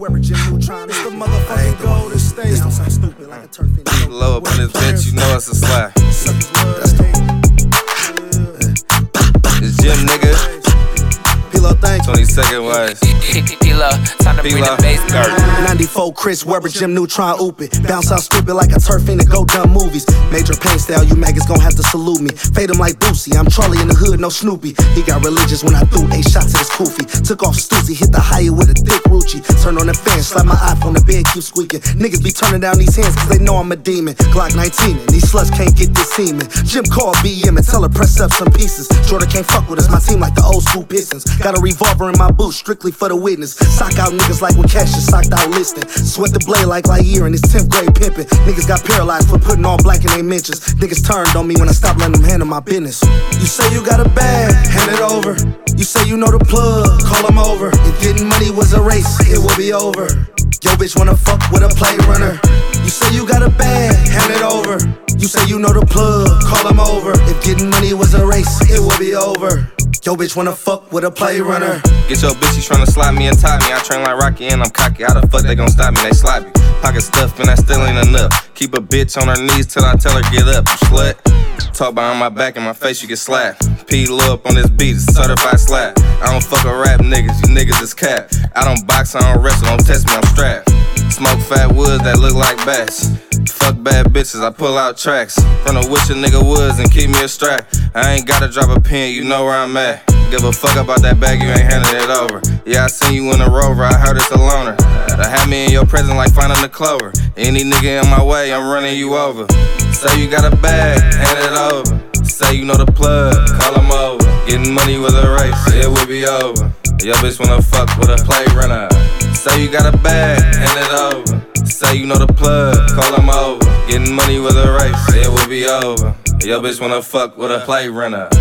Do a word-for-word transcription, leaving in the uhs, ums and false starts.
Webber, Jim Neutron. It's the motherfucking Golden State. This don't sound stupid like a turf in the low up on this bitch, you know it's a slap. That's the It's Jim, nigga. P-Lo, thank you. twenty-second wise. P-Lo, time to bring the bass dirt. ninety-four Chris Webber, Jim Neutron, oop it. Bounce out stupid like a turf in the go dumb movies. Major pain style, you maggots gon' have to salute me. Fade him like Boosie, I'm Charlie in the hood, no Snoopy. He got religious when I threw eight shots at his koofy. Took off Stussy, hit the higher with a thick Rucci. Turned on the fan, slap my iPhone, the bed keep squeaking. Niggas be turning down these hands cause they know I'm a demon. Glock nineteen and these sluts can't get this semen. Jim call B M and tell her press up some pieces. Jordan can't fuck with us, my team like the old school Pistons. Got a revolver in my boot, strictly for the witness. Sock out niggas like when Cash is socked out listing. Sweat the blade like Lightyear in his tenth grade pimpin'. Niggas got paralyzed for putting all black in they mentions. Niggas turned on me when I stopped letting them handle my business. You say you got a bag, hand it over. You say you know the plug, call him over. If getting money was a race, it will be over. Yo bitch wanna fuck with a play runner. You say you got a bag, hand it over. You say you know the plug, call him over. If getting money was a race, it will be over. Yo bitch wanna fuck with a play runner. Get your bitch, she tryna slide me and tie me. I train like Rocky and I'm cocky. How the fuck they gon' stop me? They sloppy. Pocket stuff and that still ain't enough. Keep a bitch on her knees till I tell her get up, you slut. Talk behind my back and my face, you get slapped. P low up on this beat, it's a certified slap. I don't fuck with rap niggas, you niggas is cap. I don't box, I don't wrestle, don't test me, I'm strapped. Smoke fat woods that look like bats. Fuck bad bitches, I pull out tracks. From the wish a nigga woods and keep me a strap. I ain't gotta drop a pin, you know where I'm at. Give a fuck about that bag, you ain't handing it over. Yeah, I seen you in a Rover, I heard it's a loner. To have me in your presence like finding the clover. Any nigga in my way, I'm running you over. Say you got a bag, hand it over. Say you know the plug, call him over. Getting money with a race, it will be over. Your bitch wanna fuck with a play runner. Say you got a bag, hand it over. Say you know the plug, call him over. Getting money with a race, it will be over. Your bitch wanna fuck with a play runner.